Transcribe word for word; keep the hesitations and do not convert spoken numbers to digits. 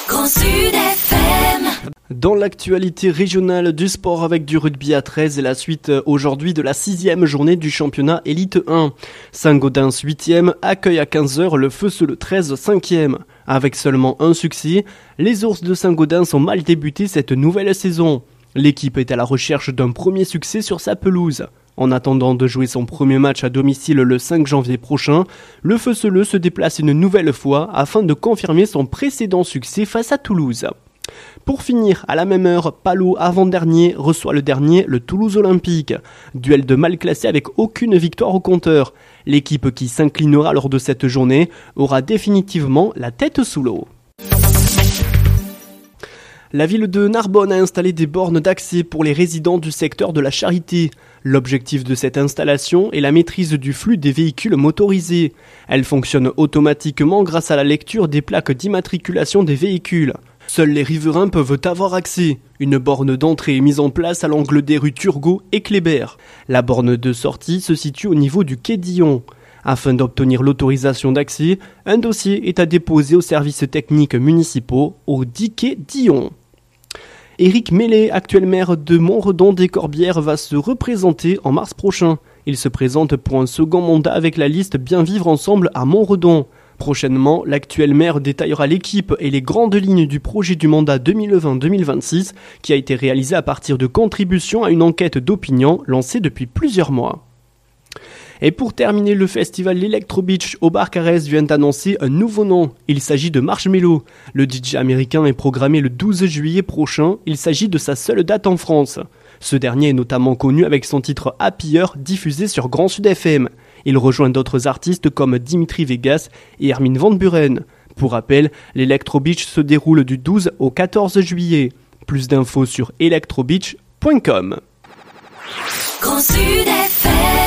Grand Sud F M. Dans l'actualité régionale du sport avec du rugby à treize et la suite aujourd'hui de la sixième journée du championnat Élite un. Saint-Gaudens huitième accueille à quinze heures le Feu-Seuleux treize cinquième. Avec seulement un succès, les ours de Saint-Gaudens ont mal débuté cette nouvelle saison. L'équipe est à la recherche d'un premier succès sur sa pelouse. En attendant de jouer son premier match à domicile le cinq janvier prochain, le Feu-Seuleux se déplace une nouvelle fois afin de confirmer son précédent succès face à Toulouse. Pour finir, à la même heure, Palot avant-dernier reçoit le dernier, le Toulouse Olympique. Duel de mal classé avec aucune victoire au compteur. L'équipe qui s'inclinera lors de cette journée aura définitivement la tête sous l'eau. La ville de Narbonne a installé des bornes d'accès pour les résidents du secteur de la Charité. L'objectif de cette installation est la maîtrise du flux des véhicules motorisés. Elle fonctionne automatiquement grâce à la lecture des plaques d'immatriculation des véhicules. Seuls les riverains peuvent avoir accès. Une borne d'entrée est mise en place à l'angle des rues Turgot et Kléber. La borne de sortie se situe au niveau du quai Dillon. Afin d'obtenir l'autorisation d'accès, un dossier est à déposer aux services techniques municipaux au dix quai Dillon. Éric Mellet, actuel maire de Montredon des Corbières, va se représenter en mars prochain. Il se présente pour un second mandat avec la liste Bien Vivre Ensemble à Montredon. Prochainement, l'actuel maire détaillera l'équipe et les grandes lignes du projet du mandat deux mille vingt deux mille vingt-six qui a été réalisé à partir de contributions à une enquête d'opinion lancée depuis plusieurs mois. Et pour terminer, le festival Electro Beach au Barcarès vient d'annoncer un nouveau nom. Il s'agit de Marshmello. Le D J américain est programmé le douze juillet prochain. Il s'agit de sa seule date en France. Ce dernier est notamment connu avec son titre Happier diffusé sur Grand Sud F M. Il rejoint d'autres artistes comme Dimitri Vegas et Armin van Buren. Pour rappel, l'Electro Beach se déroule du douze au quatorze juillet. Plus d'infos sur electrobeach point com. Grand Sud F M.